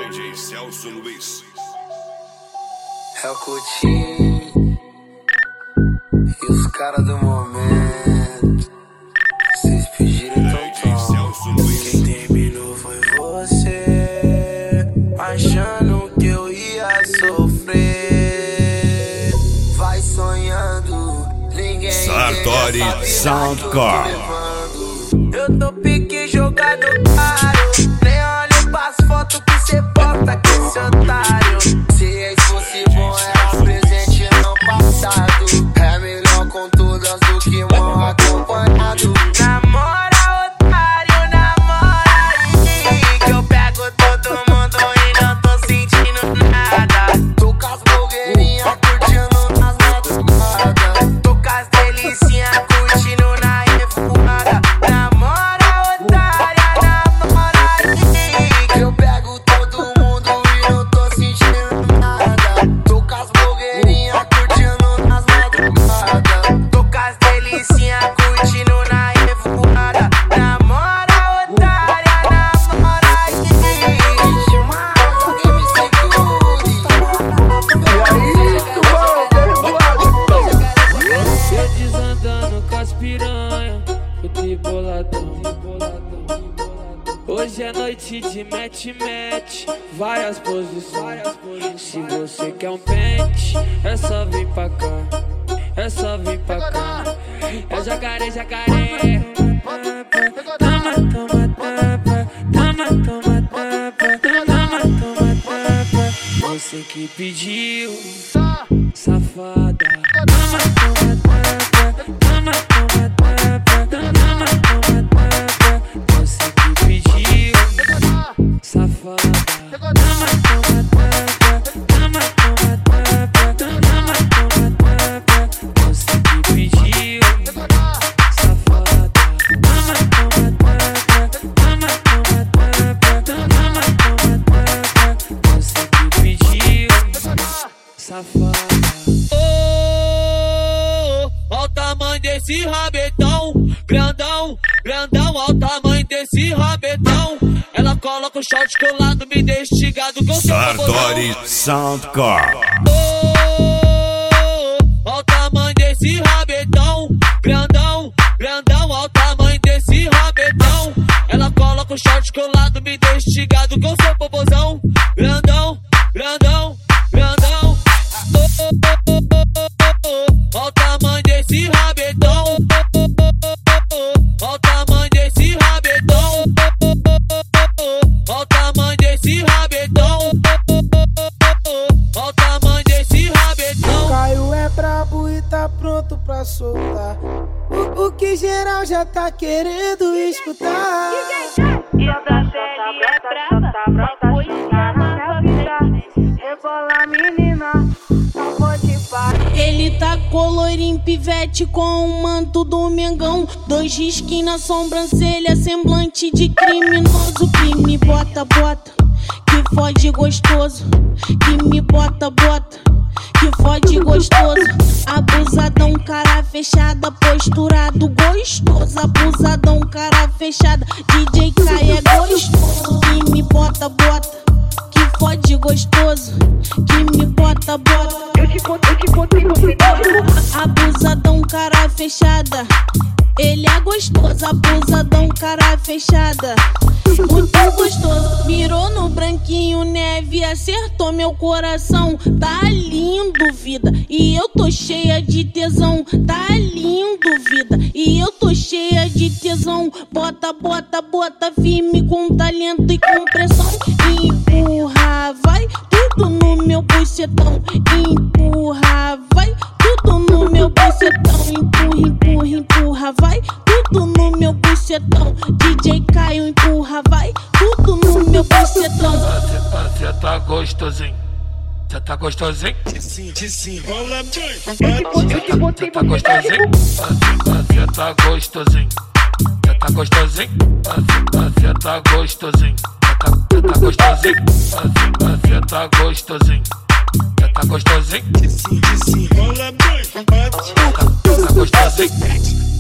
DJ Celso Luiz. É o Coutinho e os caras do momento. Vocês pediram, então toma. Quem terminou foi você, achando que eu ia sofrer. Vai sonhando, ninguém Sartori Soundcore. Eu tô pique jogado caro. Nem olho pras fotos que cê posta com esse otário. Se ex fosse bom, era presente não passado. É melhor com todas do que mal acompanhado. Namora, otário, namora aí, que eu pego todo mundo e não tô sentindo nada. Tô com as blogueirinhas curtindo nas madrugadas. Tô com as delicinhas curtindo na revoada. Namora, otária, namora aí, que eu pego todo mundo e não tô sentindo nada. Tô com as blogueirinhas curtindo nas madrugadas. Tô com as delicinhas curtindo na revoada. Namora, otária, namora aí. Alguém me segure. Eu desandando com as piranha, eu tô boladão. Hoje é noite de match, várias posições. Se você quer um pente, é só vir pra cá, é só vir pra cá. É jacaré, jacaré. Toma, toma, tapa, toma, toma, tapa, toma, toma, tapa. Você que pediu, safada. Toma, toma, tapa, toma, toma, tapa, toma, toma, tapa. Você que pediu, safada. Toma, toma, tapa, toma, toma, tapa, toma, toma, tapa. Você que pediu, safada. Toma, toma, tapa, toma, toma, tapa, toma, toma, tapa. Você que pediu, safada. Ó o tamanho desse rabetão, grandão, grandão, ó o tamanho desse rabetão. Ela coloca o short colado, me deixa instigado com seu Sartori Soundcore. Ó o tamanho desse rabetão, grandão, grandão, ó o tamanho desse rabetão. Ela coloca o short colado, me deixa instigado com seu popozão, grandão, grandão, grandão. Ó o tamanho desse rabetão, ó o tamanho desse rabetão, ó o tamanho desse rabetão, ó o tamanho desse rabetão. Caio é brabo e tá pronto pra soltar o que geral já tá querendo escutar. E essa série é braba, só foi enganar rebola menina, não pode parar. Ele tá colorinho pivete com um manto do Mengão, 2 risquinhos na sobrancelha, semblante de criminoso. Que me bota, bota, que fode gostoso. Que me bota, bota, que fode gostoso. Abusadão, cara fechada, posturado gostoso. Abusadão, cara fechada, DJ Kai é gostoso. Que me bota, bota, que fode gostoso. Que me bota, bota. Eu te contei no final. Abusadão, cara fechada, ele é gostoso. Abusadão, cara fechada, muito gostoso. Mirou no branquinho neve, acertou meu coração. Tá lindo, vida, e eu tô cheia de tesão. Tá lindo, vida, e eu tô cheia de tesão. Bota, bota, bota firme com talento e com pressão. Empurra, vai tudo no meu bucetão. Empurra, vai tudo no meu bucetão. Empurra, empurra, empurra, vai tudo no meu bucetão. DJ Caio, empurra, vai tudo no meu bucetão. Cê tá gostosinho, cê tá gostosinho. Desenrola bem. Cê tá gostosinho, cê tá gostosinho. Cê tá gostosinho, cê tá gostosinho. Cê tá gostosinho, cê tá gostosinho. Cê tá gostosinho, Desenrola bem. cê tá gostosinho.